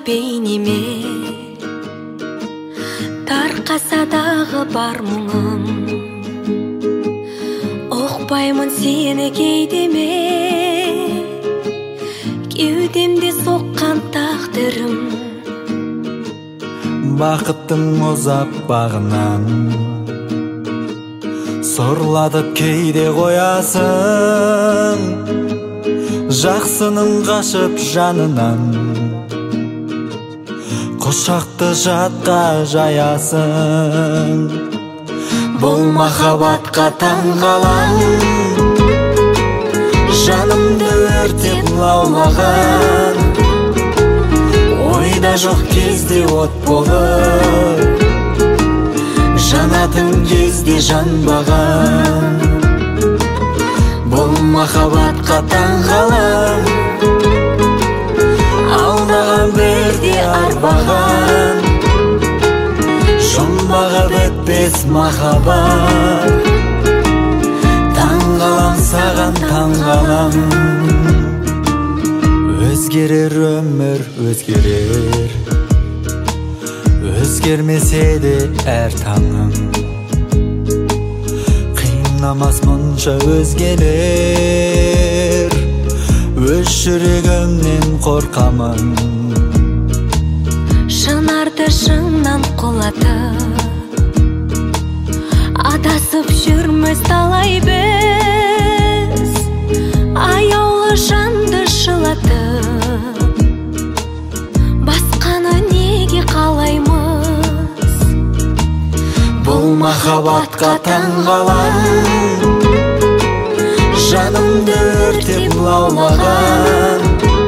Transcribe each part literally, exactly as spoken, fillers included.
бейнеме, тарқаса дағы бар мұңым. Оқпаймын сені кейдеме, кеудемде соққан тағдырым. Бақыттың ұзап бағынан сорладып кейде қоясың, жақсының қашып жанынан құшақты жатқа жаясың. Бұл махаббатқа таңғалам, жанымды өртеп лаулаған, ойда жоқ кезде от болып, жанатын кезде жанбаған. Бұл махаббатқа таңғалам, алдаған бірде арбаған, жұмбағы бітпес махаббат. Таңғалам саған таңғалам, өзгерер өмір өзгерер, өзгермесе де әр таңым. Қинамас мұнша өзгелер, өз жүрегімнен қорқамын. Шынарды шыңнан құлатып, адасып жүрміз талай біз, аяулы жанды жылатып, басқаны неге қалаймыз? Бұл махаббатқа таңғалам, жанымды өртеп лаулаған,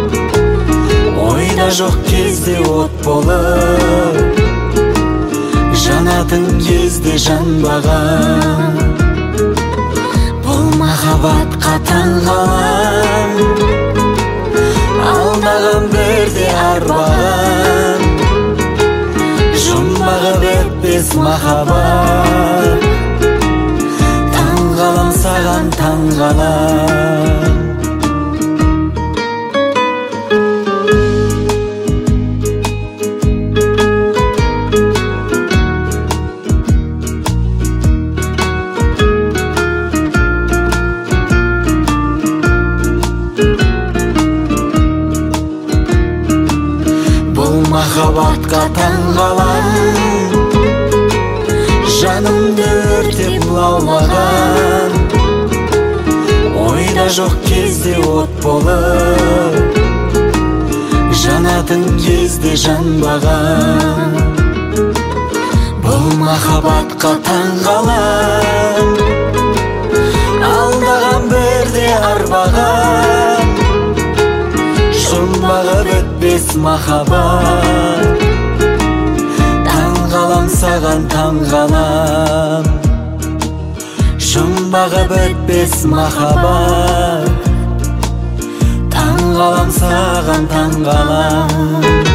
ойда жоқ кезде от болып, жанатын кезде жанбаған. Бұл махаббатқа таңғалам, алдаған бірде арбаған, жұмбағы бітпес махаббат. Таңғалам саған таңғалам. Бұл махаббатқа таңғалам, жанымды өртеп лаулаған, ойда жоқ кезде от болып, жанатын кезде жанбаған. Бұл махаббатқа таңғалам, алдаған бірде арбаған, жұмбағы бітпес махаббат. Таңғалам саған таңғалам, жұмбағы бітпес махаббат. Таңғалам саған таңғалам.